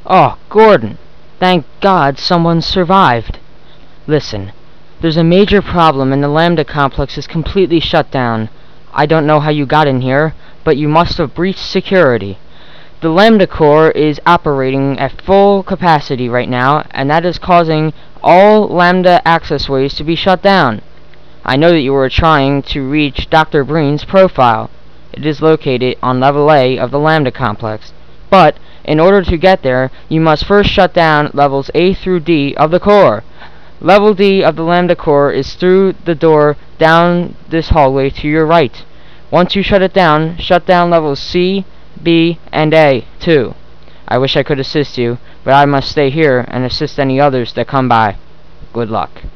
Oh, Gordon! Thank God someone survived. Listen, there's a major problem and the Lambda complex is completely shut down. I don't know how you got in here, but you must have breached security. The Lambda core is operating at full capacity right now, and that is causing all Lambda access ways to be shut down. I know that you were trying to reach Dr. Breen's profile. It is located on level A of the Lambda complex. But, in order to get there, you must first shut down levels A through D of the core. Level D of the Lambda core is through the door down this hallway to your right. Once you shut down levels C, B, and A, too. I wish I could assist you, but I must stay here and assist any others that come by. Good luck.